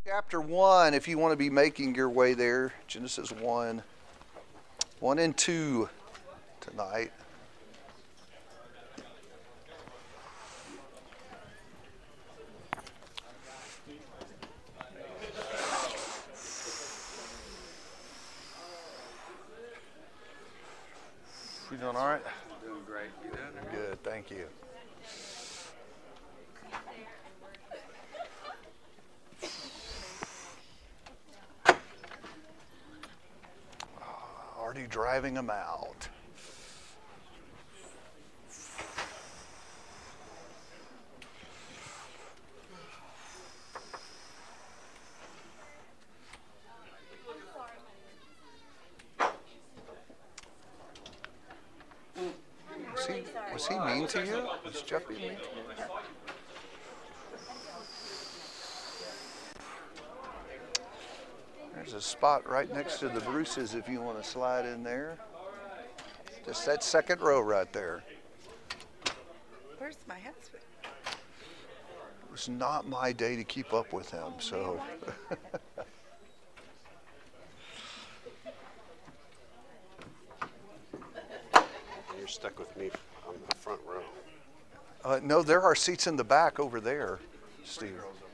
Chapter 1, if you want to be making your way there, Genesis 1, 1 and 2 tonight. You doing all right? Doing great. You doing it? Good, thank you. Already driving them out. Was he mean to you? Was Jeff being mean to you? There's a spot right next to the Bruces if you want to slide in there. Just that second row right there. Where's my husband? It was not my day to keep up with him, so. You're stuck with me on the front row. No, there are seats in the back over there, Steve.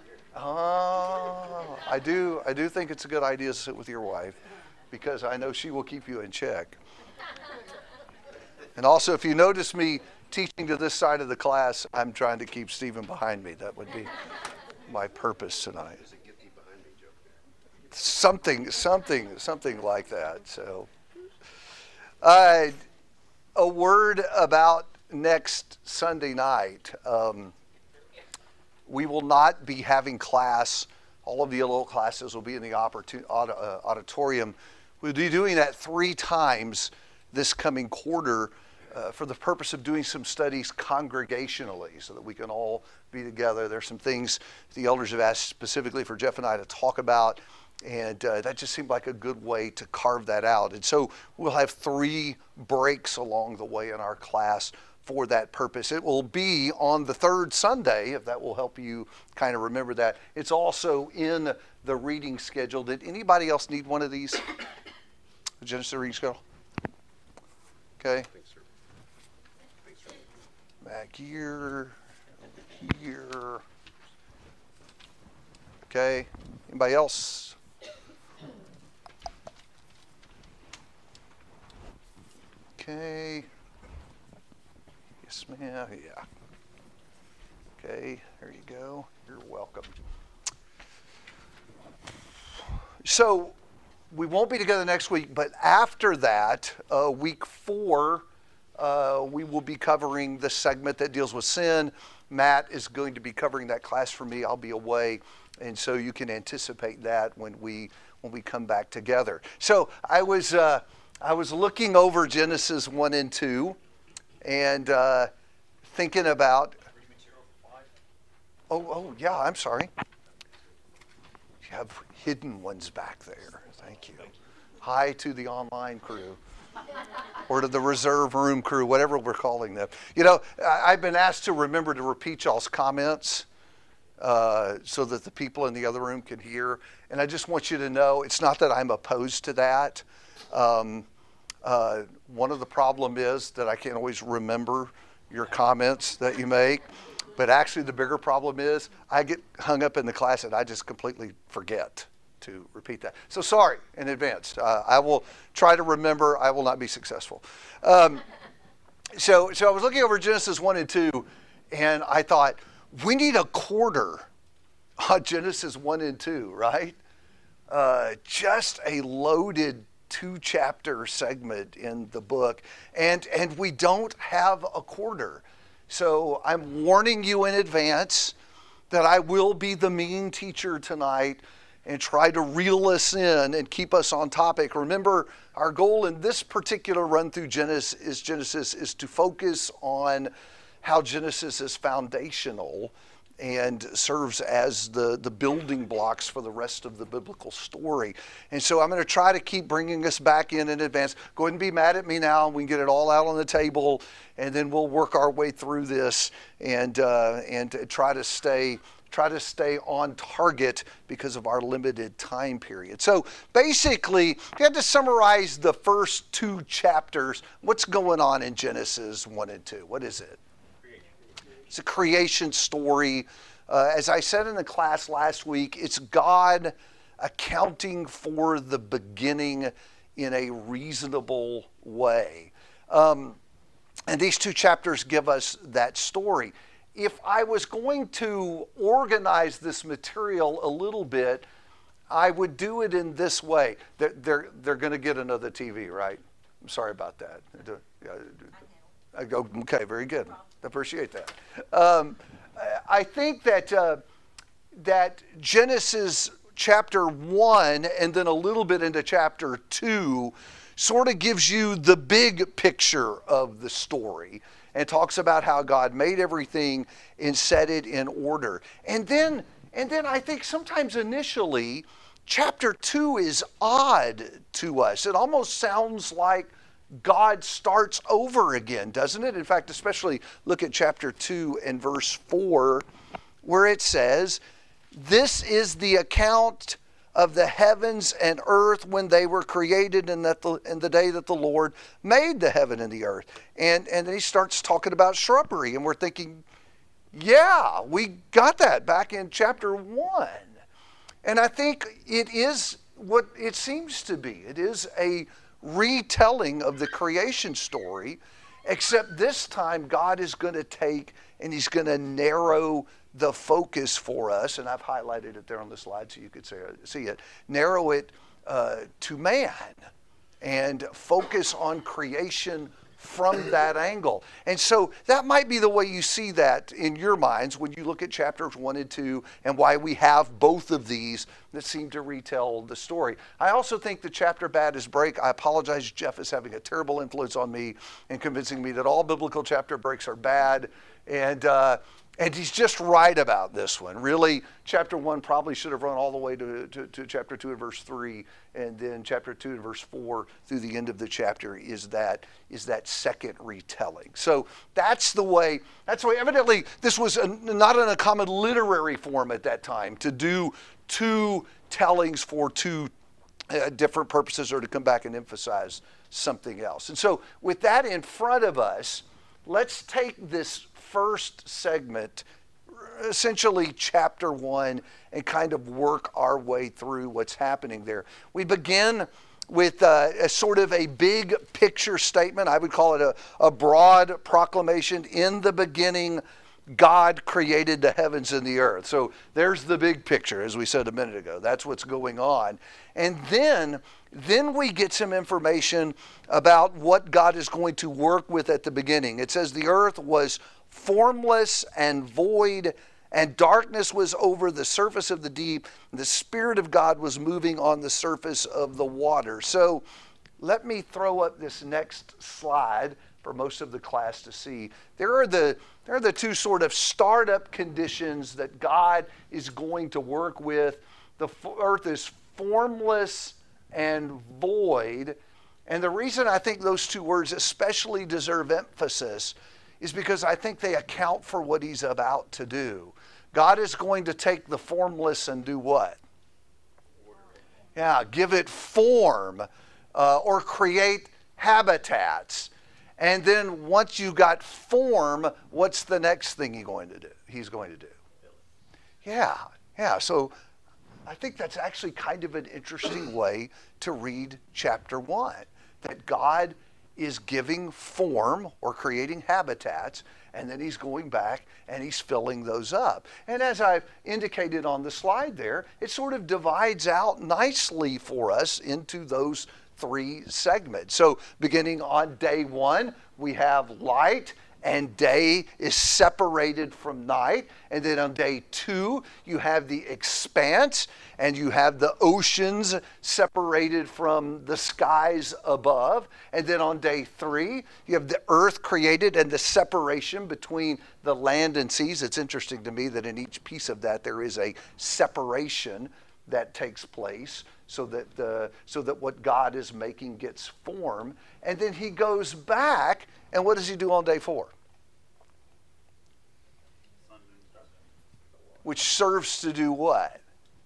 Oh, I do think it's a good idea to sit with your wife because I know she will keep you in check. And also, if you notice me teaching to this side of the class, I'm trying to keep Stephen behind me. That would be my purpose tonight. Something like that. So, a word about next Sunday night. We will not be having class. All of the little classes will be in the auditorium. We'll be doing that 3 times this coming quarter for the purpose of doing some studies congregationally so that we can all be together. There's some things the elders have asked specifically for Jeff and I to talk about, and that just seemed like a good way to carve that out. And so we'll have 3 breaks along the way in our class for that purpose. It will be on the 3rd Sunday, if that will help you kind of remember that. It's also in the reading schedule. Did anybody else need one of these? The Genesis reading schedule? Okay. Thanks, sir. Back here. Okay. Anybody else? Okay. Yes, ma'am. Yeah. Okay, there you go. You're welcome. So, we won't be together next week, but after that, week 4, we will be covering the segment that deals with sin. Matt is going to be covering that class for me. I'll be away, and so you can anticipate that when we come back together. So, I was looking over Genesis 1 and 2. And thinking about, yeah, I'm sorry. You have hidden ones back there. Thank you. Hi to the online crew, or to the reserve room crew, whatever we're calling them. You know, I've been asked to remember to repeat y'all's comments so that the people in the other room can hear. And I just want you to know, it's not that I'm opposed to that. One of the problem is that I can't always remember your comments that you make, but actually the bigger problem is I get hung up in the class and I just completely forget to repeat that. So sorry in advance. I will try to remember. I will not be successful. So I was looking over Genesis 1 and 2, and I thought, we need a quarter on Genesis 1 and 2, right? Just a loaded 2-chapter segment in the book, and we don't have a quarter. So I'm warning you in advance that I will be the mean teacher tonight and try to reel us in and keep us on topic. Remember, our goal in this particular run through Genesis is to focus on how Genesis is foundational and serves as the building blocks for the rest of the biblical story. And so I'm going to try to keep bringing us back in advance. Go ahead and be mad at me now. We can get it all out on the table, and then we'll work our way through this and try to stay try to stay on target because of our limited time period. So basically, if you had to summarize the first 2 chapters, what's going on in Genesis 1 and 2? What is it? It's a creation story. As I said in the class last week, it's God accounting for the beginning in a reasonable way. And these 2 chapters give us that story. If I was going to organize this material a little bit, I would do it in this way. They're going to get another TV, right? I'm sorry about that. I go, okay, very good. Appreciate that. I think that Genesis chapter 1 and then a little bit into chapter 2 sort of gives you the big picture of the story and talks about how God made everything and set it in order. And then I think sometimes initially, chapter 2 is odd to us. It almost sounds like God starts over again, doesn't it? In fact, especially look at chapter 2 and verse 4, where it says, "This is the account of the heavens and earth when they were created in the day that the Lord made the heaven and the earth." And then he starts talking about shrubbery, and we're thinking, yeah, we got that back in chapter 1. And I think it is what it seems to be. It is a retelling of the creation story, except this time God is going to take and he's going to narrow the focus for us, and I've highlighted it there on the slide so you could see it, narrow it to man and focus on creation from that angle. And so that might be the way you see that in your minds when you look at chapters 1 and 2 and why we have both of these that seem to retell the story. I also think the chapter bad is break. I apologize, Jeff is having a terrible influence on me and convincing me that all biblical chapter breaks are bad. And he's just right about this one. Really, chapter 1 probably should have run all the way to chapter 2 and verse 3, and then chapter 2 and verse 4 through the end of the chapter is that second retelling. So that's the way. Evidently, this was not in a common literary form at that time to do 2 tellings for 2 different purposes or to come back and emphasize something else. And so with that in front of us, let's take this first segment, essentially chapter 1, and kind of work our way through what's happening there. We begin with a sort of a big picture statement. I would call it a broad proclamation. In the beginning, God created the heavens and the earth. So there's the big picture, as we said a minute ago. That's what's going on. And then we get some information about what God is going to work with at the beginning. It says the earth was formless and void, and darkness was over the surface of the deep. The Spirit of God was moving on the surface of the water. So let me throw up this next slide for most of the class to see. There are the 2 sort of startup conditions that God is going to work with. The earth is formless and void. And the reason I think those 2 words especially deserve emphasis is because I think they account for what he's about to do. God is going to take the formless and do what? Yeah, give it form or create habitats. And then once you got form, what's the next thing he's going to do? Yeah. So I think that's actually kind of an interesting way to read chapter 1, that God is giving form or creating habitats, and then he's going back and he's filling those up. And as I've indicated on the slide there, it sort of divides out nicely for us into those 3 segments. So beginning on day 1, we have light, and day is separated from night. And then on day 2, you have the expanse, and you have the oceans separated from the skies above. And then on day 3, you have the earth created and the separation between the land and seas. It's interesting to me that in each piece of that there is a separation that takes place so that what God is making gets form. And then he goes back, and what does he do on day 4? which serves to do what?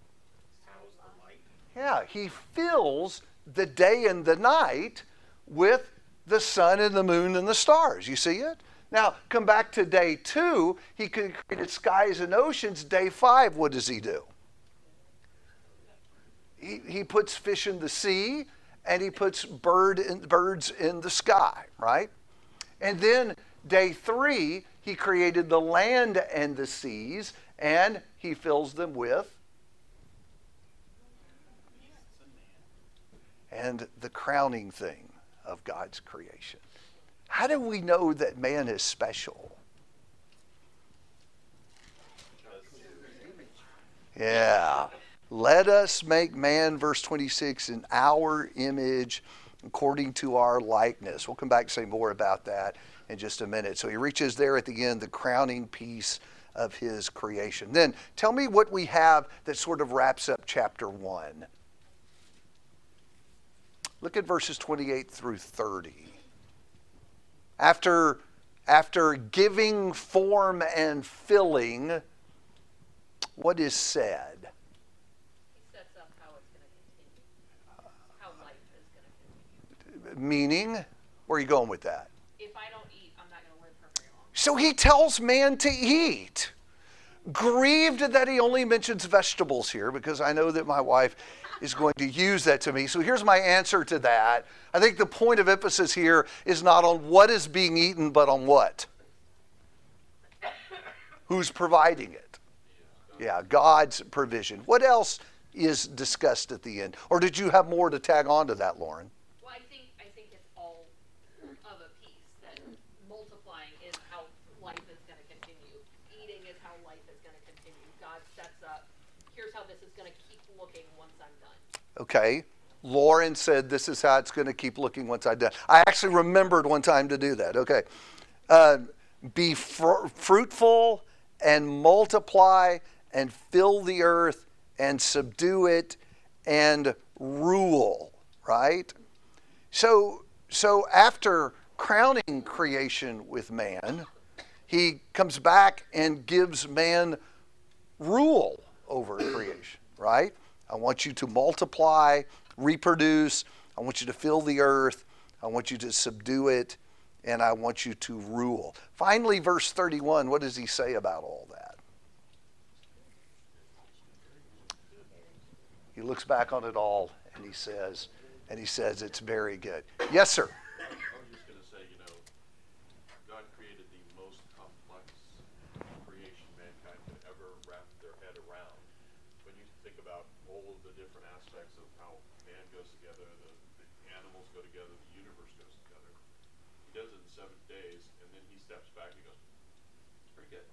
Yeah, he fills the day and the night with the sun and the moon and the stars. You see it? Now, come back to day 2. He created skies and oceans. Day 5, what does he do? He puts fish in the sea, and he puts birds in the sky, right? And then day 3, he created the land and the seas, and he fills them with. And the crowning thing of God's creation. How do we know that man is special? Yeah. Let us make man, verse 26, in our image, according to our likeness. We'll come back and say more about that in just a minute. So he reaches there at the end, the crowning piece of his creation. Then tell me what we have that sort of wraps up chapter 1. Look at verses 28 through 30. After giving form and filling, what is said? He sets up how it's going to continue, how life is going to continue. Meaning, where are you going with that? If I don't eat, I'm not going to live for very long. So he tells man to eat. Grieved that he only mentions vegetables here, because I know that my wife is going to use that to me. So here's my answer to that. I think the point of emphasis here is not on what is being eaten, but on what? Who's providing it? Yeah, God's provision. What else is discussed at the end? Or did you have more to tag on to that, Lauren? Well, I think it's all of a piece, that multiplying is how life is going to continue. Eating is how life is going to continue. God sets up, here's how this is going to keep looking once I'm done. Okay. Lauren said this is how it's going to keep looking once I'm done. I actually remembered one time to do that. Okay. Be fruitful and multiply and fill the earth and subdue it and rule, right? So after crowning creation with man, he comes back and gives man rule over creation, right? I want you to multiply, reproduce. I want you to fill the earth. I want you to subdue it. And I want you to rule. Finally, verse 31, what does he say about all that? He looks back on it all and he says it's very good. Yes, sir. I was just going to say, God created the most complex creation mankind could ever wrap their head around. When you think about all of the different aspects of how man goes together, the animals go together, the universe goes together, he does it in 7 days, and then he steps back and goes, it's pretty good.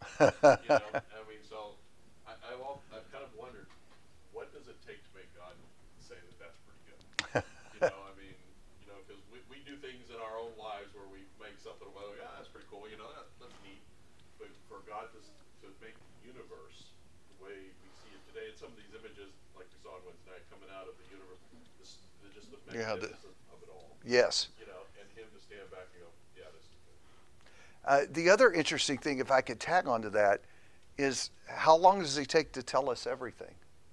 So I've kind of wondered, what does it take to make God say that that's pretty good? Because we do things in our own lives where we make something, well, yeah, that's pretty cool, that's neat. But for God to make the universe the way we see it today, and some of these images, like we saw on Wednesday night, coming out of the universe, just the magnificence of it all. Yes. And him to stand back and go, yeah, this is good. The other interesting thing, if I could tag onto that, is how long does he take to tell us everything?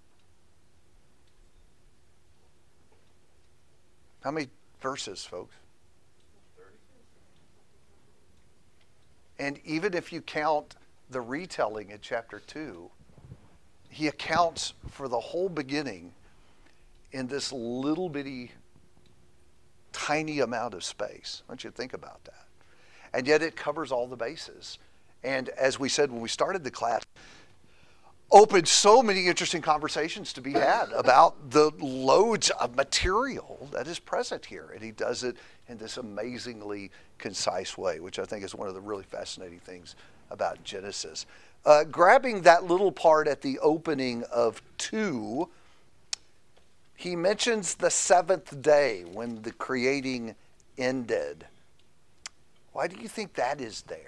How many verses, folks? 30. And even if you count the retelling in chapter 2, he accounts for the whole beginning in this little bitty, tiny amount of space. I want you to think about that. And yet it covers all the bases. And as we said when we started the class, opened so many interesting conversations to be had about the loads of material that is present here. And he does it in this amazingly concise way, which I think is one of the really fascinating things about Genesis. Grabbing that little part at the opening of 2, he mentions the 7th day when the creating ended. Why do you think that is there?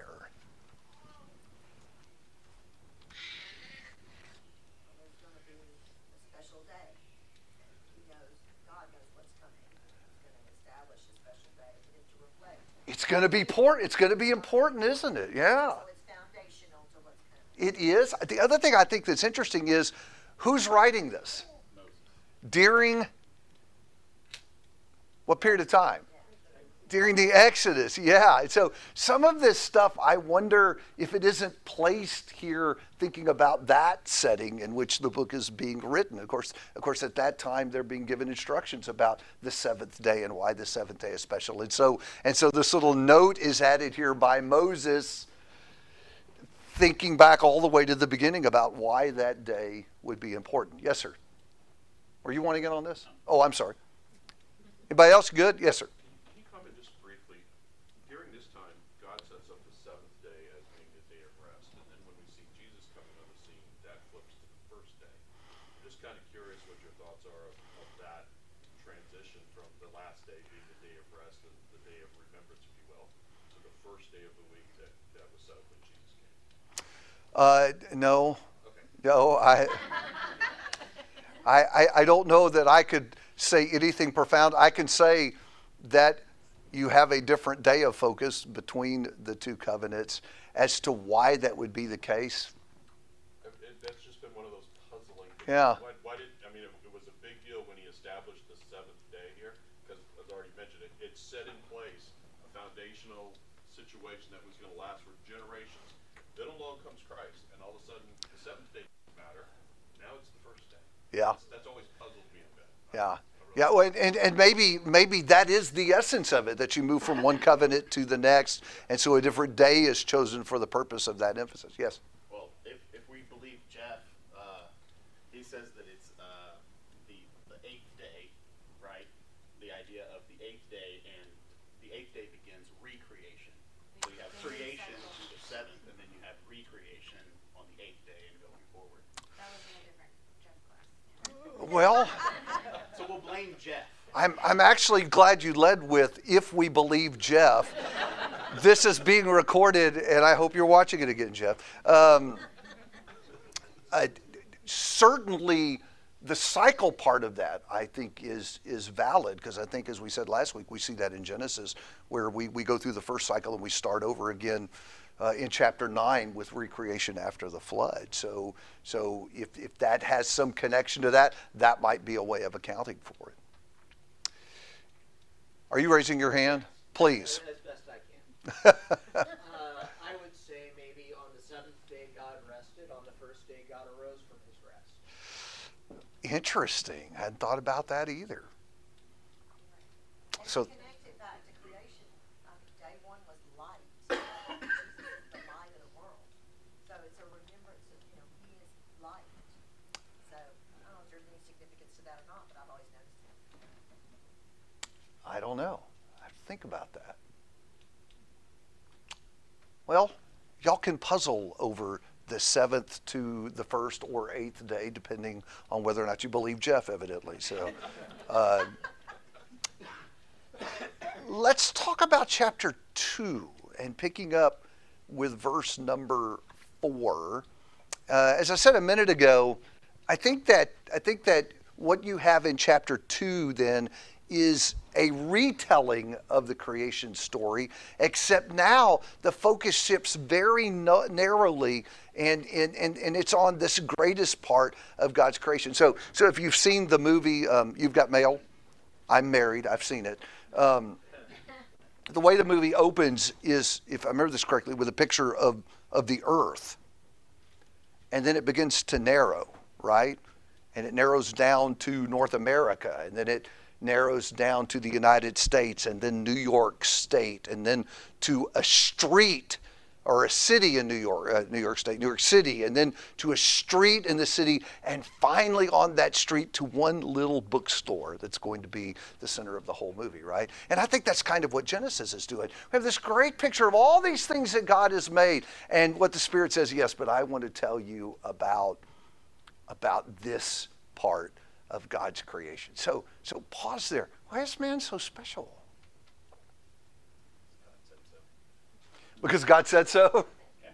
It's going to be important. It's going to be important, isn't it? Yeah. So it's foundational to what's coming. It is. The other thing I think that's interesting is who's writing this? During what period of time? During the Exodus, yeah. So some of this stuff, I wonder if it isn't placed here thinking about that setting in which the book is being written. Of course, at that time, they're being given instructions about the seventh day and why the seventh day is special. And so this little note is added here by Moses, thinking back all the way to the beginning about why that day would be important. Yes, sir. Were you wanting in on this? Oh, I'm sorry. Anybody else good? Yes, sir. Can you comment just briefly? During this time, God sets up the seventh day as being the day of rest. And then when we see Jesus coming on the scene, that flips to the first day. I'm just kind of curious what your thoughts are of that transition from the last day being the day of rest and the day of remembrance, if you will, to the first day of the week that was set up when Jesus came. No. Okay. No, I don't know that I could say anything profound. I can say that you have a different day of focus between the two covenants. As to why that would be the case, That's just been one of those puzzling things. Yeah. Why did, I mean, it was a big deal when he established the seventh day here, because as I already mentioned, it set in place a foundational situation that was going to last for generations. Then along comes Christ, and all of a sudden, the seventh day doesn't matter. Now it's the first day. Yeah. That's always puzzled me a bit. yeah. Yeah, well, and maybe that is the essence of it, that you move from one covenant to the next, and so a different day is chosen for the purpose of that emphasis. Yes? Well, if we believe Jeff, he says that it's the eighth day, right? The idea of the eighth day, and the eighth day begins recreation. So you have creation to the seventh, and then you have recreation on the eighth day and going forward. That was in a different gym class. Well, So we'll blame Jeff. I'm actually glad you led with, if we believe Jeff. This is being recorded, and I hope you're watching it again, Jeff. Certainly, the cycle part of that, I think, is valid, because I think, as we said last week, we see that in Genesis, where we go through the first cycle and we start over again in chapter 9 with recreation after the flood. So if that has some connection to that, that might be a way of accounting for it. Are you raising your hand? Please. As best I can. I would say maybe on the seventh day God rested, on the first day God arose from his rest. Interesting. I hadn't thought about that either. And So- he connected that to creation. Day one was light. Jesus is the light of the world. So it's a remembrance of, he is light. So I don't know if there's any significance to that or not, but I've always noticed it. I don't know. I have to think about that. Well, y'all can puzzle over the seventh to the first or eighth day, depending on whether or not you believe Jeff, evidently. So let's talk about chapter 2 and picking up with verse number 4. As I said a minute ago, I think that what you have in chapter 2 then is a retelling of the creation story, except now the focus shifts very narrowly, and it's on this greatest part of God's creation. So if you've seen the movie, You've Got Mail, I'm married, I've seen it. The way the movie opens is, if I remember this correctly, with a picture of the earth. And then it begins to narrow, right? And it narrows down to North America, and then it narrows down to the United States, and then New York State, and then to a street or a city in New York State, New York City, and then to a street in the city, and finally on that street to one little bookstore that's going to be the center of the whole movie, right? And I think that's kind of what Genesis is doing. We have this great picture of all these things that God has made, and what the Spirit says, yes, but I want to tell you about this part of God's creation. So pause there. Why is man so special? Because God said so?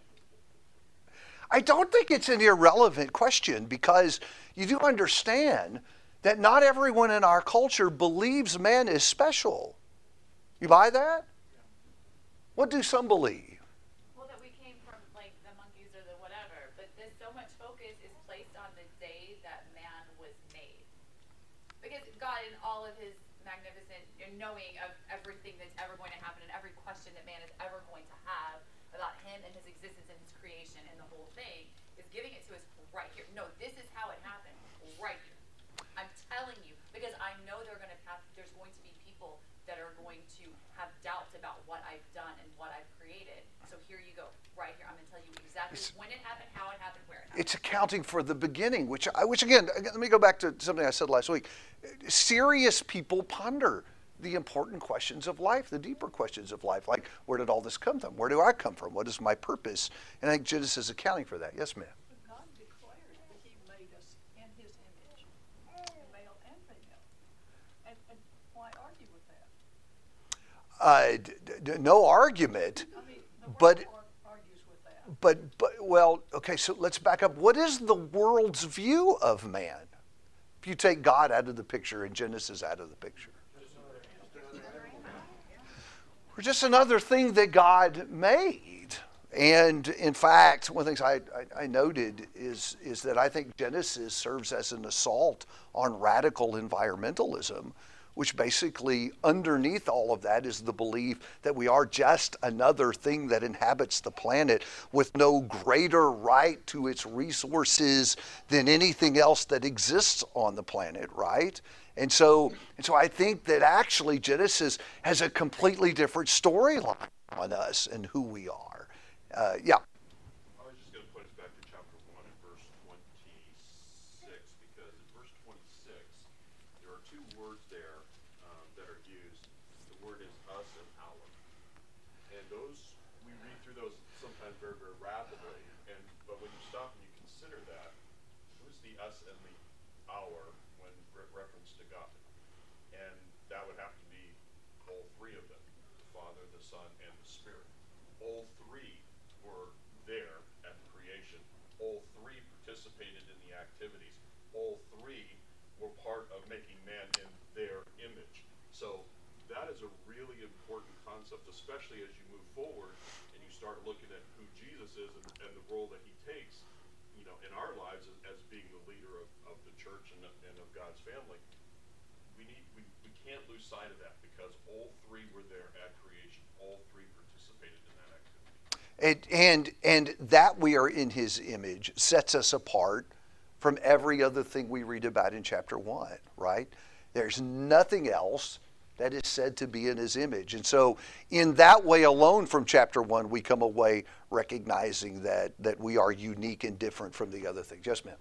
I don't think it's an irrelevant question, because you do understand that not everyone in our culture believes man is special. You buy that? What do some believe? Well, that we came from like the monkeys or the whatever, so much focus is placed on the day that man was made. Because God, in all of his magnificent knowing of everything that's ever going to happen and every question that man is ever going to have about him and his existence and his creation and the whole thing, is giving it to us right here. No, this is how it happened, right here. I'm telling you, because I know there's going to be people that are going to have doubts about what I've done and what I've created. So here you go, right here. I'm going to tell you exactly when it happened, how it happened, where it happened. It's accounting for the beginning, which again, let me go back to something I said last week. Serious people ponder the important questions of life, the deeper questions of life, like where did all this come from? Where do I come from? What is my purpose? And I think Genesis is accounting for that. Yes, ma'am. God declared that he made us in his image, male and female. And why argue with that? No argument, I mean, the but world argues with that. but well, okay. So let's back up. What is the world's view of man? If you take God out of the picture and Genesis out of the picture, we're just another thing that God made. And in fact, one of the things I noted is that I think Genesis serves as an assault on radical environmentalism, which basically underneath all of that is the belief that we are just another thing that inhabits the planet with no greater right to its resources than anything else that exists on the planet, right? And so I think that actually Genesis has a completely different storyline on us and who we are. Yeah. I was just going to put us back to chapter 1 and verse 26, because in verse 26, there are two words there that are used. The word is us and our. And those, we read through those sometimes very, very rapidly. But when you stop and you consider that, who's the us and the our when reference to God? And that would have to be all three of them, the Father, the Son, and the Spirit. All three were there at the creation. All three participated in the activities. All three were part of making man in their image. So that is a really important concept, especially as you move forward and you start looking at who Jesus is and the role that he takes, in our lives as being the leader of the church and of God's family. We can't lose sight of that, because all three were there at creation. All three participated in that activity. And that we are in his image sets us apart from every other thing we read about in chapter 1, right? There's nothing else that is said to be in his image. And so in that way alone from chapter 1, we come away recognizing that we are unique and different from the other things. Yes, ma'am.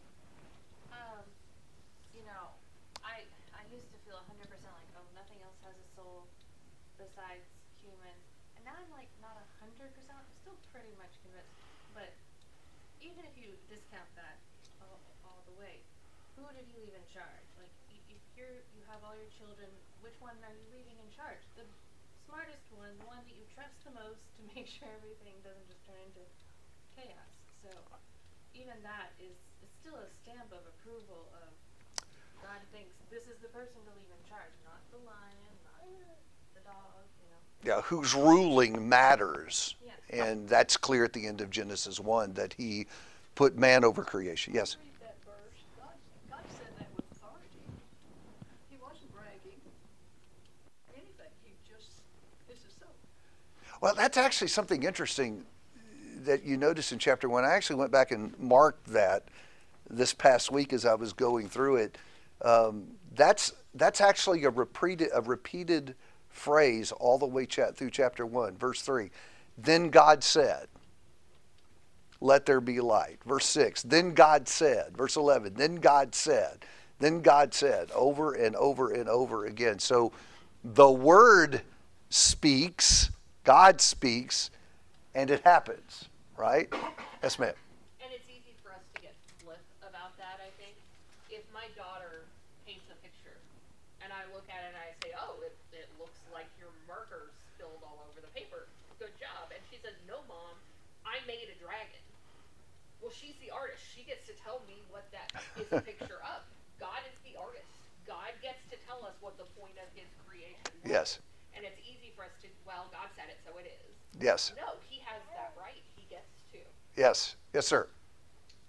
I used to feel 100% like, oh, nothing else has a soul besides humans. And now I'm like not 100%, I'm still pretty much convinced. But even if you discount that all the way, who did he leave in charge? Like, if you have all your children, which one are you leaving in charge? The smartest one, the one that you trust the most to make sure everything doesn't just turn into chaos. So even that is still a stamp of approval of God thinks this is the person to leave in charge, not the lion, not the dog, Yeah, who's ruling matters. Yes. And that's clear at the end of Genesis 1, that he put man over creation. Yes? Read that verse. God said that with authority. He wasn't bragging. Anything. This is so. Well, that's actually something interesting that you notice in chapter 1. I actually went back and marked that this past week as I was going through it. That's actually a repeated phrase all the way through chapter 1, verse 3. Then God said, let there be light. Verse 6, then God said. Verse 11, then God said. Then God said, over and over and over again. So the Word speaks, God speaks, and it happens, right? Yes, ma'am. And it's easy for us to get flip about that, I think. If my daughter paints a picture and I look at it and I say, oh, it looks like your marker spilled all over the paper. Good job. And she says, no, Mom, I made a dragon. Well, she's the artist. She gets to tell me what that is a picture of. God is the artist. God gets to tell us what the point of his creation was. Yes. And it's easy for us to, well, God said it, so it is. Yes. No, he has that right. He gets to. Yes. Yes, sir.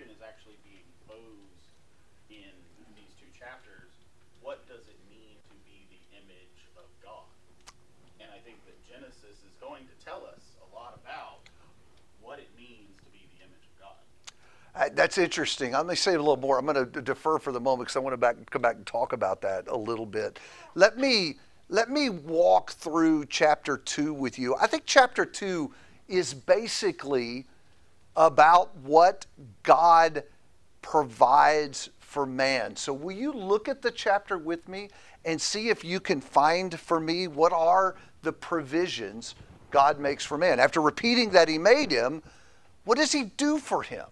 question is actually being posed in these two chapters. What does it mean to be the image of God? And I think that Genesis is going to tell us a lot about what it means to be the image of God. That's interesting. I'm going to say a little more. I'm going to defer for the moment because I want to come back and talk about that a little bit. Let me walk through chapter 2 with you. I think chapter 2 is basically about what God provides for man. So will you look at the chapter with me and see if you can find for me what are the provisions God makes for man? After repeating that he made him, what does he do for him?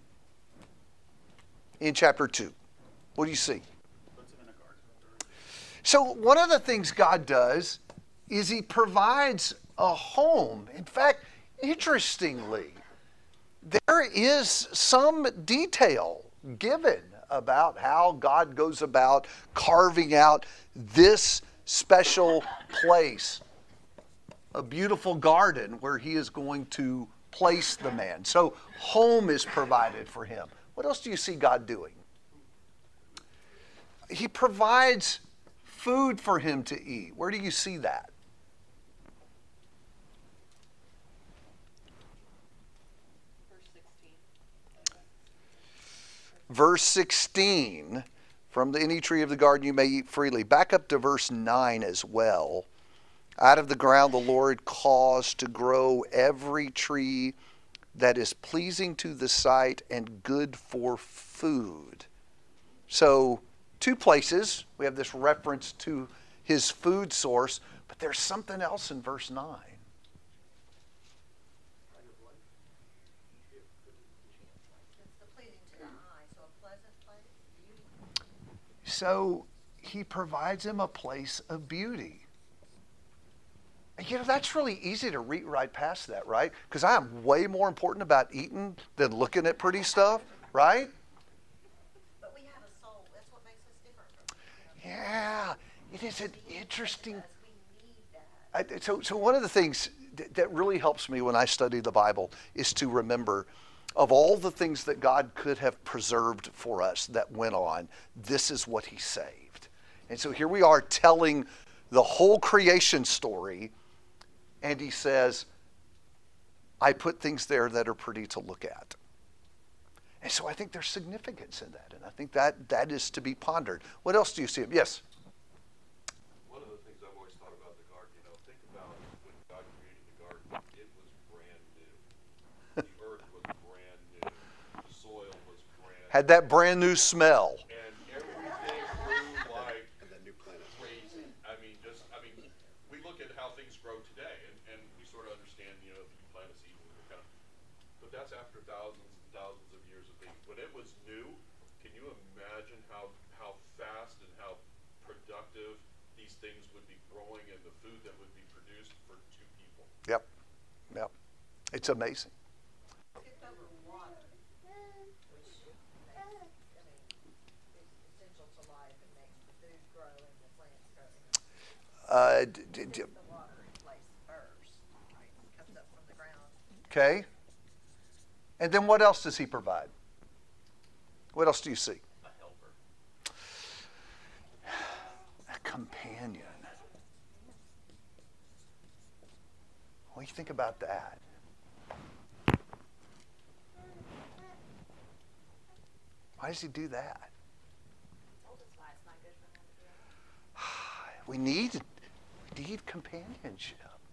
In chapter 2, what do you see? Puts him in a garden. So one of the things God does is he provides a home. In fact, interestingly, there is some detail given about how God goes about carving out this special place, a beautiful garden where he is going to place the man. So home is provided for him. What else do you see God doing? He provides food for him to eat. Where do you see that? Verse 16, from any tree of the garden you may eat freely. Back up to verse 9 as well. Out of the ground the Lord caused to grow every tree that is pleasing to the sight and good for food. So, two places, we have this reference to his food source, but there's something else in verse 9. So he provides him a place of beauty. And that's really easy to read right past that, right? Because I am way more important about eating than looking at pretty stuff, right? But we have a soul. That's what makes us different from Yeah, it is an interesting. We need that. So one of the things that really helps me when I study the Bible is to remember, of all the things that God could have preserved for us that went on, this is what he saved. And so here we are telling the whole creation story, and he says, I put things there that are pretty to look at. And so I think there's significance in that, and I think that is to be pondered. What else do you see? Yes? One of the things I've always thought about the garden, think about when God created the garden, it was brand new. The earth was brand new. The soil was brand new. Had that brand new smell. And everything grew like And that new planet. crazy. We look at how things grow today, and we sort of understand, you plant a seed and but that's after thousands and thousands of years of things. When it was new, can you imagine how fast and how productive these things would be growing and the food that would be produced for two people? Yep. It's amazing. Skipped over water, which is essential to life and makes the food grow and the plants grow. The water in place first, right? It comes up from the ground. Okay. And then what else does he provide? What else do you see? A helper. A companion. What do you think about that? Why does he do that? We need companionship.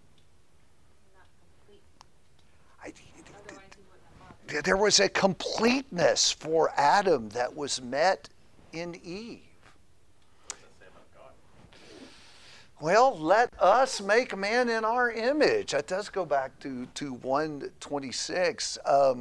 There was a completeness for Adam that was met in Eve. What does that say about God? Well, let us make man in our image. That does go back to 1:26.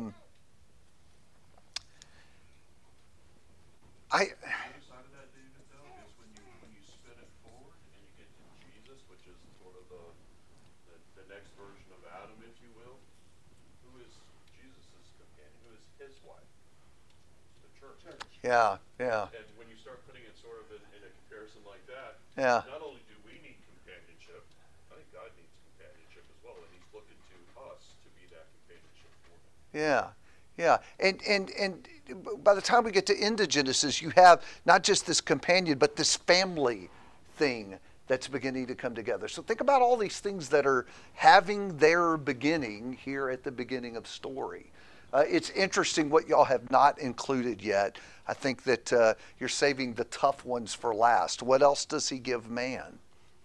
The other side of that, David, though, is when you spin it forward and you get to Jesus, which is sort of the next version of Adam, if you will. Who is Jesus' companion? Who is his wife? The church. Yeah. And when you start putting it sort of in a comparison like that, Yeah. not only do we need companionship, I think God needs companionship as well, and he's looking to us to be that companionship for him. Yeah. And by the time we get to end of Genesis, you have not just this companion, but this family thing that's beginning to come together. So think about all these things that are having their beginning here at the beginning of the story. It's interesting what y'all have not included yet. I think that you're saving the tough ones for last. What else does he give man?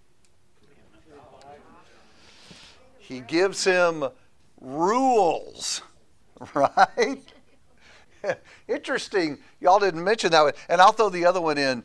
He gives him rules, right? Interesting. Y'all didn't mention that one. And I'll throw the other one in.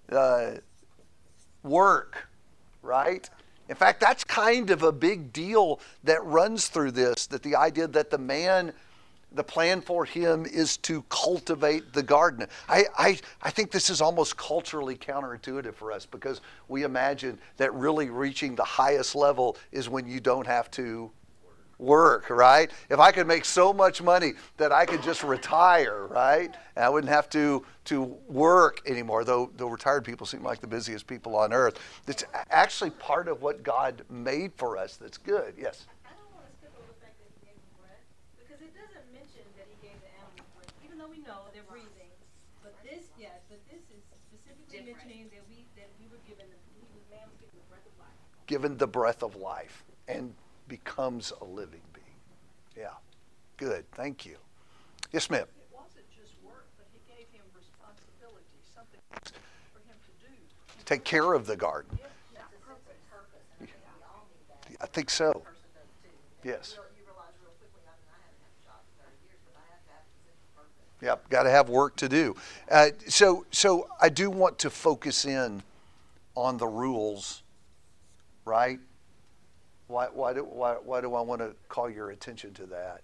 Work, right? In fact, that's kind of a big deal that runs through this, that the idea that the plan for him is to cultivate the garden. I think this is almost culturally counterintuitive for us, because we imagine that really reaching the highest level is when you don't have to work, right? If I could make so much money that I could just retire, right? And I wouldn't have to work anymore, though retired people seem like the busiest people on earth. It's actually part of what God made for us that's good. Yes? I don't want to skip over the fact that he gave them breath, because it doesn't mention that he gave the animals breath, even though we know they're breathing. But this is specifically mentioning that we were given, man was given the breath of life. Given the breath of life and becomes a living being. Yeah. Good. Thank you. Yes, ma'am. It wasn't just work, but he gave him responsibility, something for him to do. Take care of the garden. It's a sense of purpose, and I think we all need that. I think so. The person does too. Yes. You realize real quickly, I mean, I haven't had a job for 30 years, but I have to have a sense of purpose. Yep, got to have work to do. So I do want to focus in on the rules, right? Why do I want to call your attention to that?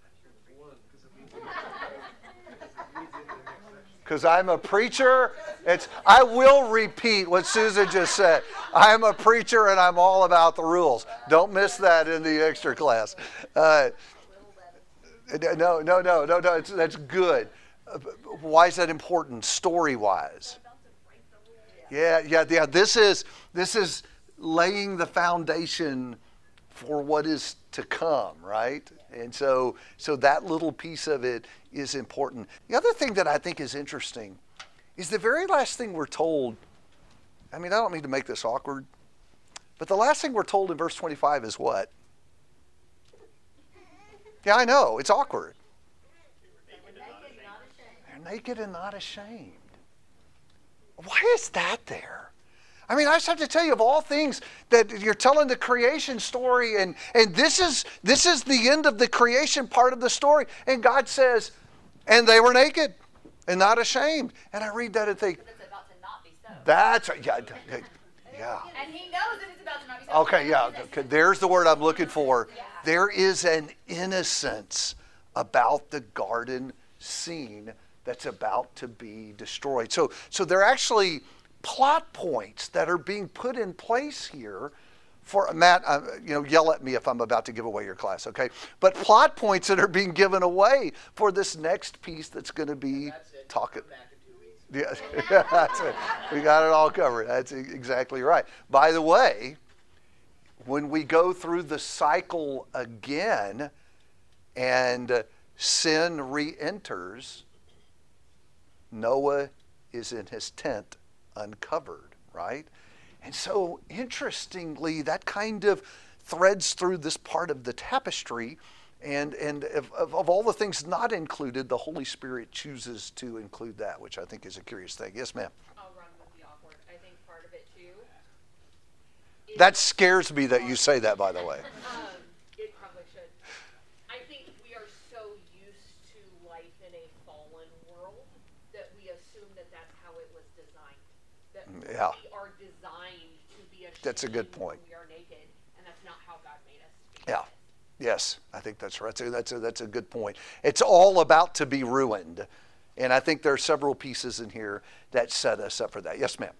Because I'm a preacher. I will repeat what Susan just said. I'm a preacher and I'm all about the rules. Don't miss that in the extra class. No. That's good. Why is that important, story-wise? Yeah. This is laying the foundation for what is to come, right? And so that little piece of it is important. The other thing that I think is interesting is the very last thing we're told. I mean, I don't mean to make this awkward, but the last thing we're told in verse 25 is what? Yeah, I know, it's awkward. They're naked and not ashamed. Why is that there? I mean, I just have to tell you, of all things, that you're telling the creation story, and this is the end of the creation part of the story, and God says, and they were naked and not ashamed. And I read that and think, But it's about to not be so. that's, yeah. And he knows that it's about to not be so. Okay, yeah, there's the word I'm looking for. There is an innocence about the garden scene that's about to be destroyed. So they're actually plot points that are being put in place here for Matt. Yell at me if I'm about to give away your class, okay? But plot points that are being given away for this next piece that's going to be talking. Yeah, that's it. We got it all covered. That's exactly right. By the way, when we go through the cycle again and sin re-enters, Noah is in his tent uncovered, right? And so interestingly, that kind of threads through this part of the tapestry, and of all the things not included, the Holy Spirit chooses to include that, which I think is a curious thing. Yes, ma'am. I'll run with the awkward. I think part of it too. That scares me that you say that, by the way. It probably should. I think we are so used to life in a fallen world that we assume that that's how it was designed. That Yeah. we are designed to be ashamed That's a good point. when we are naked, and that's not how God made us to be. Yeah. Yes, I think that's right. That's a good point. It's all about to be ruined. And I think there are several pieces in here that set us up for that. Yes, ma'am.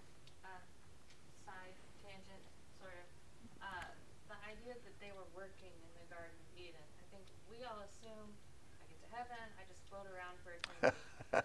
Side tangent, sort of. The idea that they were working in the Garden of Eden. I think we all assume I get to heaven, I just float around for eternity.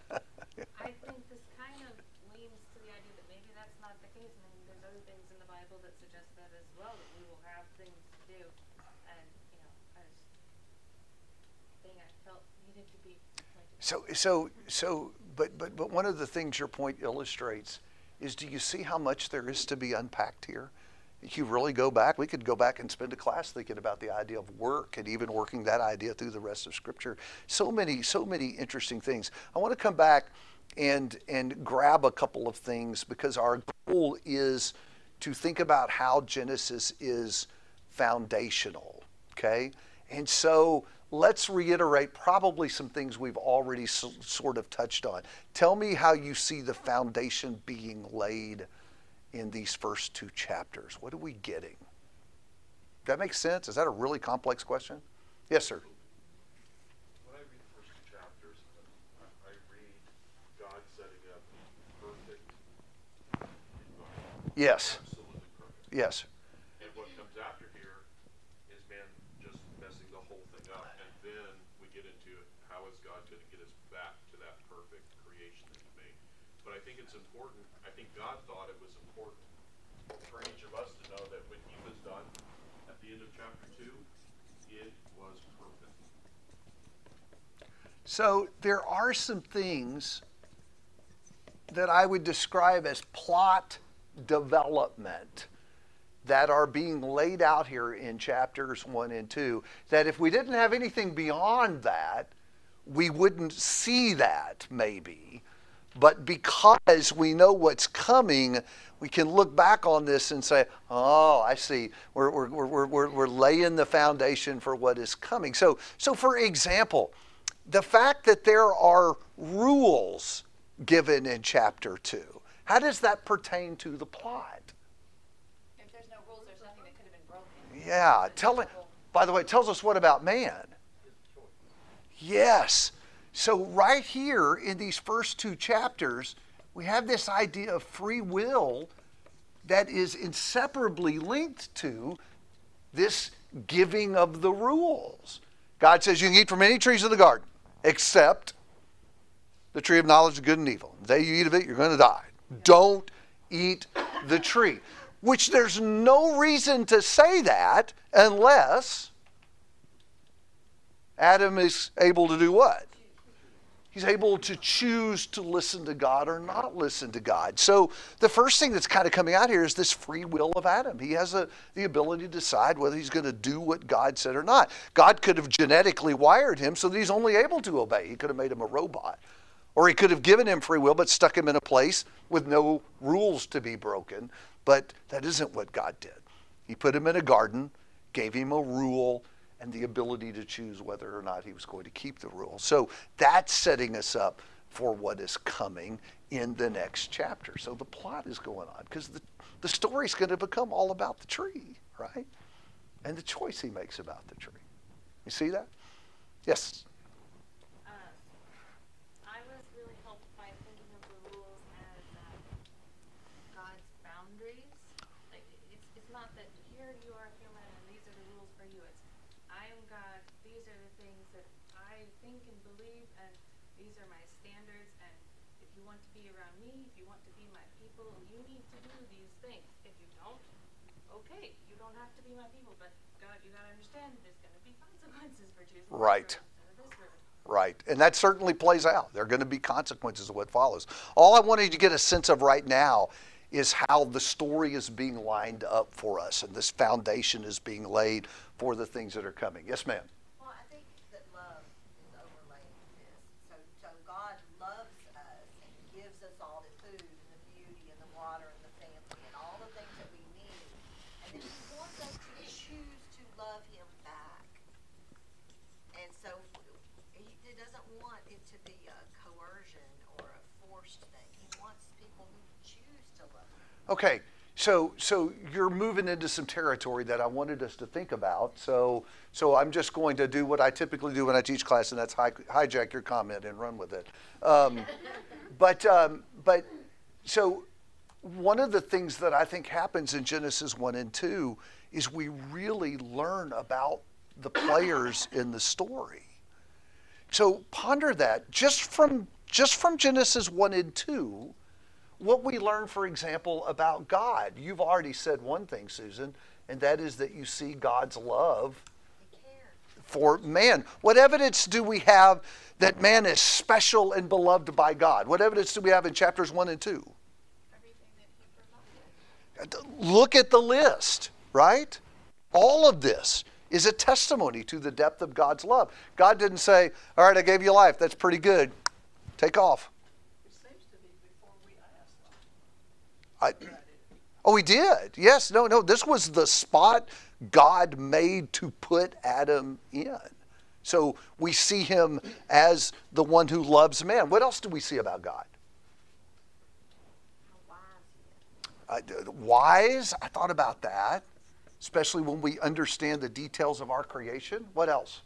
I think this kind of leans to the idea that maybe that's not the case, and there's other things in the Bible that suggest that as well, that we will have things to do. And, I felt needed to be pointed out. So But one of the things your point illustrates is, do you see how much there is to be unpacked here? If you really go back, we could go back and spend a class thinking about the idea of work and even working that idea through the rest of Scripture. So many interesting things. I want to come back and grab a couple of things, because our goal is to think about how Genesis is foundational, okay? And so let's reiterate probably some things we've already sort of touched on. Tell me how you see the foundation being laid in these first 2 chapters. What are we getting? That makes sense? Is that a really complex question? Yes, sir. When I read the first 2 chapters, I read God setting up the perfect environment. Yes. Absolutely perfect. Yes. And what comes after here is man just messing the whole thing up. And then we get into how is God going to get us back to that perfect creation that he made. But I think it's important. I think God thought it was important for each of us to know that when he was done at the end of chapter 2, it was perfect. So there are some things that I would describe as plot development that are being laid out here in chapters 1 and 2, that if we didn't have anything beyond that, we wouldn't see that maybe. But because we know what's coming, we can look back on this and say, oh, I see. We're laying the foundation for what is coming. So for example, the fact that there are rules given in chapter 2, how does that pertain to the plot? If there's no rules, there's nothing that could have been broken. Yeah. By the way, it tells us what about man? Yes. So right here in these first 2 chapters, we have this idea of free will that is inseparably linked to this giving of the rules. God says you can eat from any trees of the garden except the tree of knowledge of good and evil. The day you eat of it, you're going to die. Don't eat the tree. Which there's no reason to say that unless Adam is able to do what? He's able to choose to listen to God or not listen to God. So the first thing that's kind of coming out here is this free will of Adam. He has the ability to decide whether he's going to do what God said or not. God could have genetically wired him so that he's only able to obey. He could have made him a robot. Or he could have given him free will but stuck him in a place with no rules to be broken. But that isn't what God did. He put him in a garden, gave him a rule, and the ability to choose whether or not he was going to keep the rule. So that's setting us up for what is coming in the next chapter. So the plot is going on because the story's going to become all about the tree, right? And the choice he makes about the tree. You see that? Yes. I was really helped by thinking of the rules as God's boundaries. Like it's not that here you are human and these are the rules for you. It's I am God. These are the things that I think and believe, and these are my standards. And if you want to be around me, if you want to be my people, you need to do these things. If you don't, okay, you don't have to be my people. But God, you gotta understand there's gonna be consequences for choosing Right. this road. Right. And that certainly plays out. There are going to be consequences of what follows. All I wanted you to get a sense of right now is how the story is being lined up for us and this foundation is being laid for the things that are coming. Yes, ma'am. Well, I think that love is overlaying this. So God loves us and gives us all the food and the beauty and the water and the family and all the things that we need. And then he wants us to choose to love him back. And so he doesn't want it to be a coercion or a forced thing. He wants people who choose to love him. Okay. So you're moving into some territory that I wanted us to think about. So I'm just going to do what I typically do when I teach class, and that's hijack your comment and run with it. But so one of the things that I think happens in Genesis 1 and 2 is we really learn about the players in the story. So ponder that just from Genesis 1 and 2. What we learn, for example, about God. You've already said one thing, Susan, and that is that you see God's love for man. What evidence do we have that man is special and beloved by God? What evidence do we have in chapters 1 and 2? Everything that he provided. Look at the list, right? All of this is a testimony to the depth of God's love. God didn't say, all right, I gave you life. That's pretty good. Take off. It seems to be before we asked them. Oh, he did. Yes. No. This was the spot God made to put Adam in. So we see him as the one who loves man. What else do we see about God? Wise. I thought about that, especially when we understand the details of our creation. What else?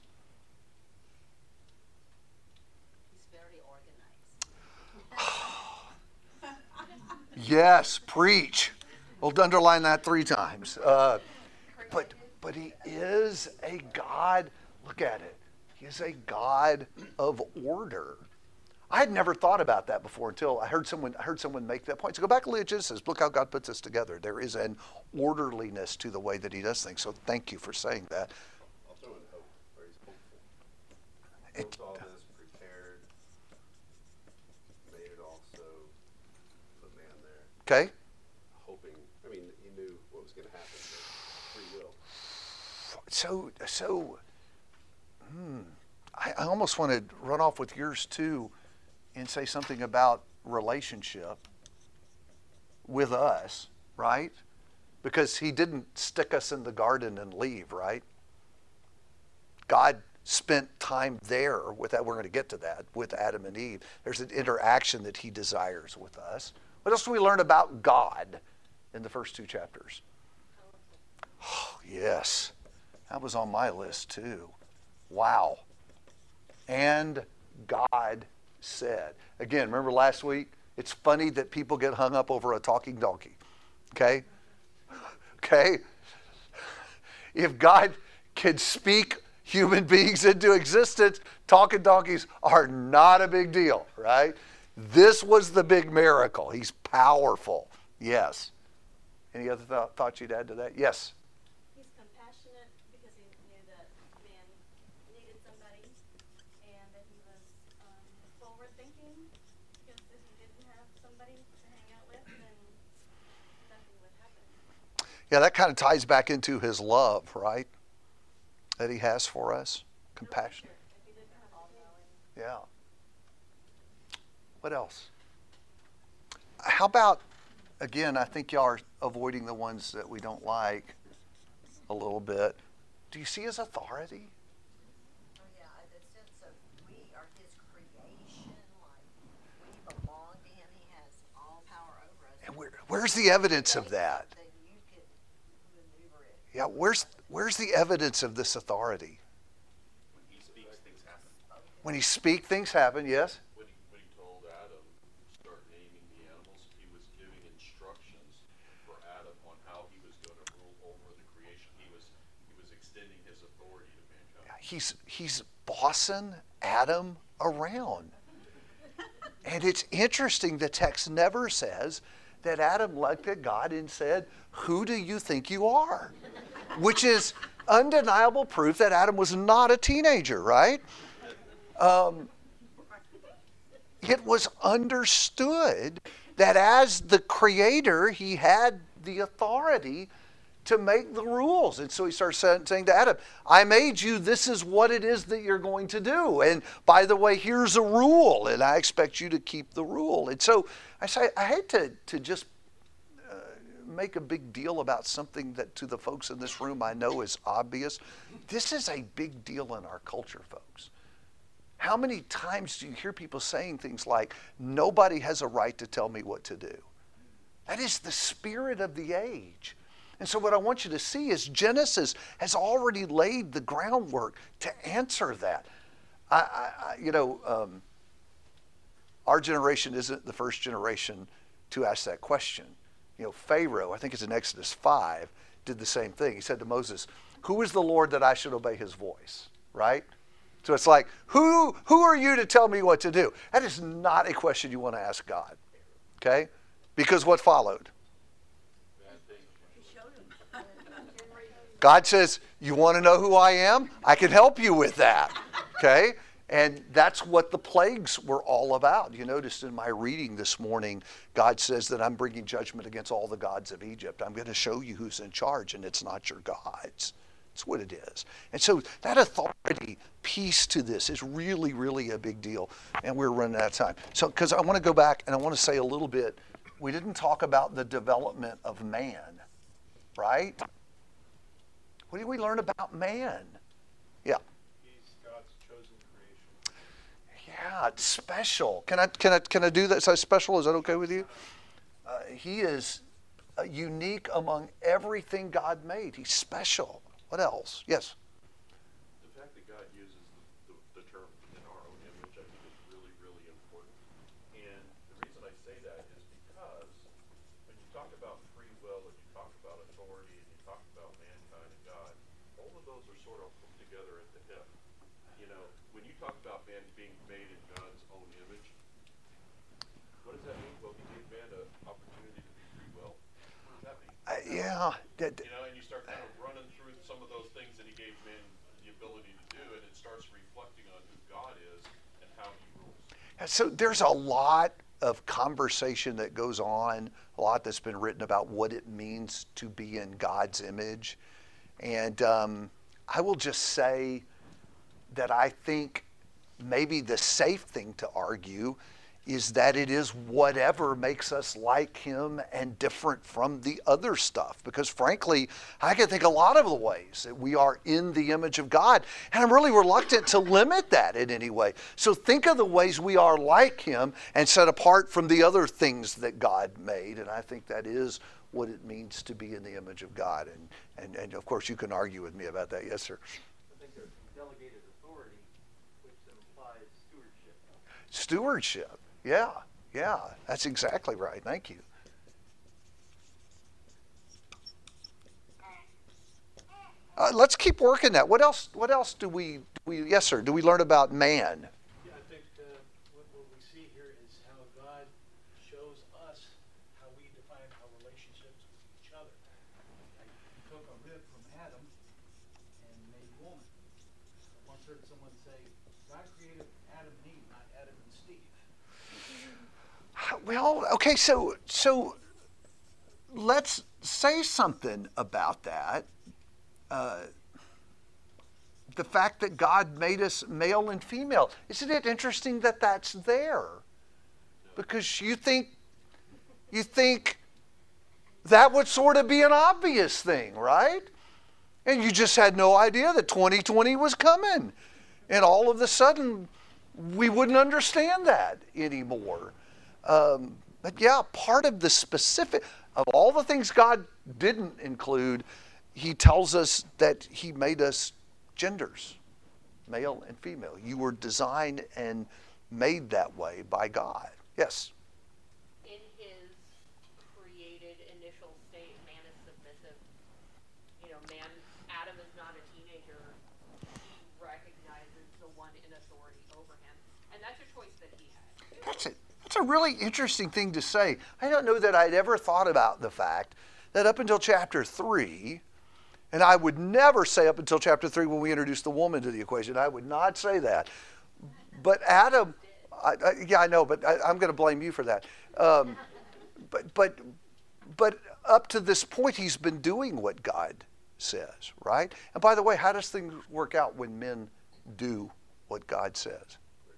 He's very organized. Yes, preach. We'll underline that 3 times. But he is a God. Look at it. He is a God of order. I had never thought about that before until I heard someone make that point. So go back and look at Genesis. Look how God puts this together. There is an orderliness to the way that he does things. So thank you for saying that. I'll throw in hope, where he's hopeful. It- Built all this, prepared, made it all so, put man there, Okay? hoping. I mean, he knew what was going to happen. But free will. I almost want to run off with yours too and say something about relationship with us, right? Because he didn't stick us in the garden and leave, right? God spent time there with that. We're going to get to that with Adam and Eve. There's an interaction that he desires with us. What else do we learn about God in the first 2 chapters? Oh, yes. That was on my list too. Wow. And God said. Again, remember last week? It's funny that people get hung up over a talking donkey. Okay? Okay? If God can speak human beings into existence, talking donkeys are not a big deal, right? This was the big miracle. He's powerful. Yes. Any other thoughts you'd add to that? Yes. He's compassionate because he knew that man needed somebody, and that he was forward thinking because if he didn't have somebody to hang out with, then nothing would happen. Yeah, that kind of ties back into his love, right? That he has for us. Compassion. If he didn't have all knowing. Yeah. What else? How about, again, I think y'all are avoiding the ones that we don't like a little bit. Do you see his authority? Oh yeah, the sense of we are his creation, like we belong to him. He has all power over us. And where's the evidence of that? Then you can maneuver it. Yeah, where's the evidence of this authority? When he speaks, things happen. When he speaks, things happen, yes? When he told Adam to start naming the animals, he was giving instructions for Adam on how he was going to rule over the creation. He was extending his authority to mankind. He's bossing Adam around. And it's interesting, the text never says that Adam looked at God and said, "Who do you think you are?" Which is undeniable proof that Adam was not a teenager, right? It was understood that as the creator, he had the authority to make the rules. And so he starts saying to Adam, I made you, this is what it is that you're going to do. And by the way, here's a rule, and I expect you to keep the rule. And so I say, I hate to just make a big deal about something that to the folks in this room I know is obvious. This is a big deal in our culture, folks. How many times do you hear people saying things like, nobody has a right to tell me what to do? That is the spirit of the age. And so what I want you to see is Genesis has already laid the groundwork to answer that. Our generation isn't the first generation to ask that question. Pharaoh, I think it's in Exodus 5, did the same thing. He said to Moses, who is the Lord that I should obey his voice? Right? So it's like, who are you to tell me what to do? That is not a question you want to ask God. Okay? Because what followed? God says, you want to know who I am? I can help you with that. Okay? And that's what the plagues were all about. You noticed in my reading this morning, God says that I'm bringing judgment against all the gods of Egypt. I'm going to show you who's in charge, and it's not your gods. It's what it is. And so that authority piece to this is really, really a big deal. And we're running out of time. So, because I want to go back and I want to say a little bit, we didn't talk about the development of man, right? What did we learn about man? Yeah. He's God's chosen creation. Yeah, it's special. Can I do that? So special, is that okay with you? He is unique among everything God made. He's special. What else? Yes. The fact that God uses the term in our own image, I think is really, really important. And the reason I say that is because when you talk about free will and you talk about authority and you talk about mankind and God, all of those are sort of hooked together at the hip. You know, when you talk about man being made in God's own image, what does that mean? Well, he gave man an opportunity to be free will. What does that mean? Yeah. You know, and you start kind of running through some of those things that he gave man the ability to do, and it starts reflecting on who God is and how he rules. So there's a lot of conversation that goes on, a lot that's been written about what it means to be in God's image. And I will just say that I think maybe the safe thing to argue is that it is whatever makes us like him and different from the other stuff. Because frankly, I can think a lot of the ways that we are in the image of God, and I'm really reluctant to limit that in any way. So think of the ways we are like him and set apart from the other things that God made, and I think that is what it means to be in the image of God. And of course, you can argue with me about that. Yes, sir. I think there's delegated authority, which implies stewardship. Stewardship. Yeah, that's exactly right. Thank you. Let's keep working that. What else do we yes, sir, do we learn about man? Yeah, I think what we see here is how God shows us how we define our relationships with each other. I took a rib from Adam and made woman. I once heard someone say, God created Adam and Eve, not Adam and Steve. Well, okay, so let's say something about that. The fact that God made us male and female. Isn't it interesting that that's there? Because you think that would sort of be an obvious thing, right? And you just had no idea that 2020 was coming. And all of a sudden, we wouldn't understand that anymore. But yeah, part of the specific, of all the things God didn't include, he tells us that he made us genders, male and female. You were designed and made that way by God. Yes? In his created initial state, man is submissive. You know, Adam is not a teenager. He recognizes the one in authority over him. And that's a choice that he had. That's a really interesting thing to say. I don't know that I'd ever thought about the fact that up until chapter 3, and I would never say up until chapter 3 when we introduced the woman to the equation, I would not say that. But Adam, I know, but I'm going to blame you for that. But up to this point, he's been doing what God says, right? And by the way, how does things work out when men do what God says?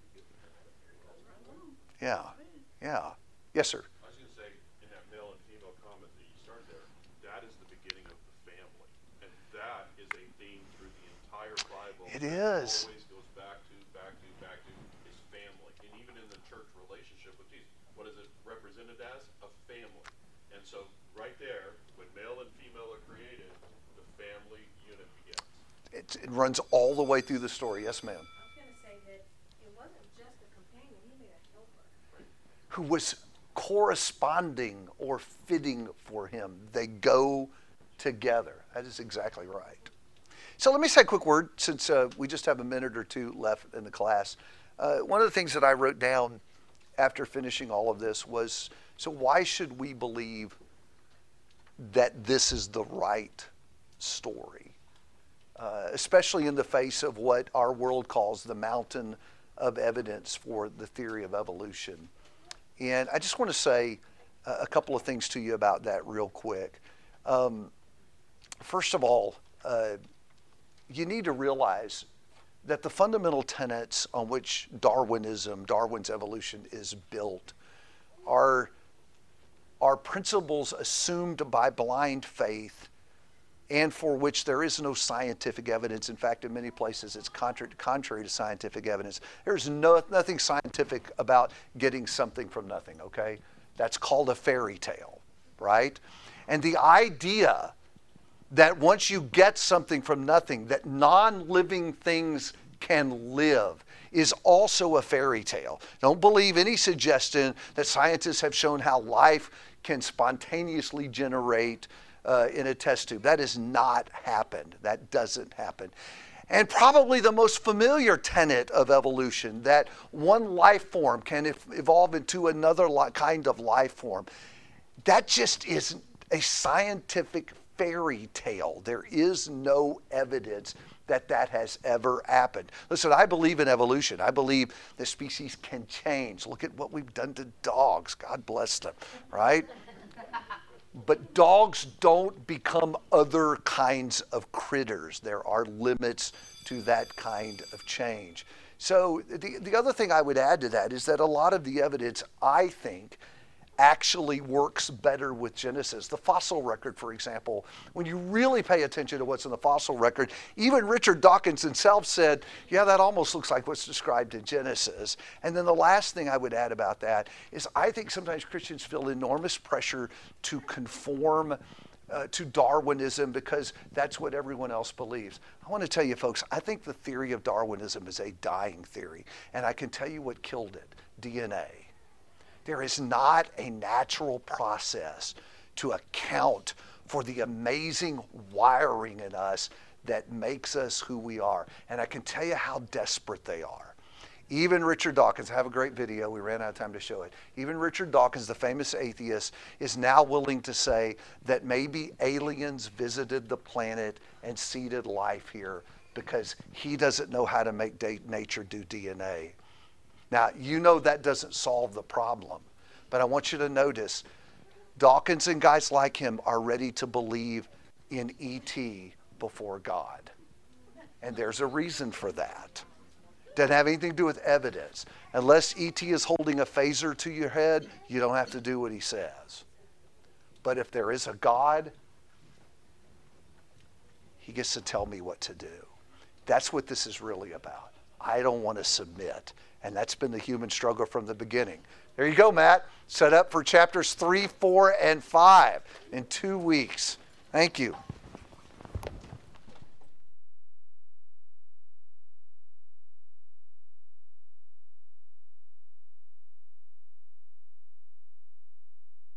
Yeah. Yes, sir. I was going to say, in that male and female comment that you started there, that is the beginning of the family. And that is a theme through the entire Bible. It is. Always goes back to his family. And even in the church relationship with Jesus, what is it represented as? A family. And so right there, when male and female are created, the family unit begins. It runs all the way through the story. Yes, ma'am. I was going to say that it wasn't just a companion, he made a helper. Who was corresponding or fitting for him. They go together. That is exactly right. So let me say a quick word since we just have a minute or two left in the class. One of the things that I wrote down after finishing all of this was, so why should we believe that this is the right story? especially in the face of what our world calls the mountain of evidence for the theory of evolution. And I just want to say a couple of things to you about that real quick. First of all, you need to realize that the fundamental tenets on which Darwin's evolution is built, are principles assumed by blind faith and for which there is no scientific evidence. In fact, in many places it's contrary to scientific evidence. There's nothing scientific about getting something from nothing, okay? That's called a fairy tale, right? And the idea that once you get something from nothing, that non-living things can live is also a fairy tale. Don't believe any suggestion that scientists have shown how life can spontaneously generate in a test tube. That has not happened. That doesn't happen. And probably the most familiar tenet of evolution, that one life form can evolve into another kind of life form, that just isn't a scientific fairy tale. There is no evidence that has ever happened. Listen, I believe in evolution. I believe the species can change. Look at what we've done to dogs. God bless them, right? But dogs don't become other kinds of critters. There are limits to that kind of change. So the other thing I would add to that is that a lot of the evidence, I think, actually works better with Genesis. The fossil record, for example, when you really pay attention to what's in the fossil record, even Richard Dawkins himself said, yeah, that almost looks like what's described in Genesis. And then the last thing I would add about that is I think sometimes Christians feel enormous pressure to conform to Darwinism because that's what everyone else believes. I want to tell you, folks, I think the theory of Darwinism is a dying theory. And I can tell you what killed it: DNA. There is not a natural process to account for the amazing wiring in us that makes us who we are. And I can tell you how desperate they are. Even Richard Dawkins, I have a great video, we ran out of time to show it. Even Richard Dawkins, the famous atheist, is now willing to say that maybe aliens visited the planet and seeded life here because he doesn't know how to make nature do DNA. Now, you know that doesn't solve the problem, but I want you to notice Dawkins and guys like him are ready to believe in E.T. before God. And there's a reason for that. Doesn't have anything to do with evidence. Unless E.T. is holding a phaser to your head, you don't have to do what he says. But if there is a God, he gets to tell me what to do. That's what this is really about. I don't want to submit. And that's been the human struggle from the beginning. There you go, Matt. Set up for chapters 3, 4, and 5 in 2 weeks. Thank you.